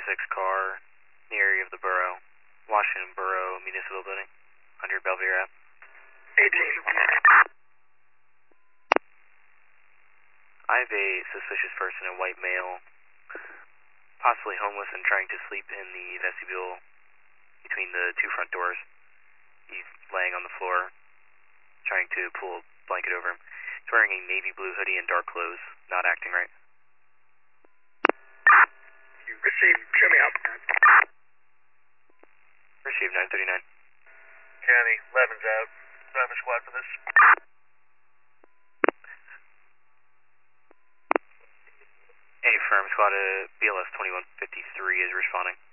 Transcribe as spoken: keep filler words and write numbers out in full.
six car in the area of the borough, Washington Borough Municipal Building, one hundred Belvedere Ave. eighteen. I have a suspicious person, a white male, possibly homeless and trying to sleep in the vestibule between the two front doors. He's laying on the floor, trying to pull a blanket over him. He's wearing a navy blue hoodie and dark clothes, not acting right. You received, show me up. Received nine thirty-nine. County, eleven's out. Driver squad for this. A firm squad, uh, B L S twenty-one fifty-three is responding.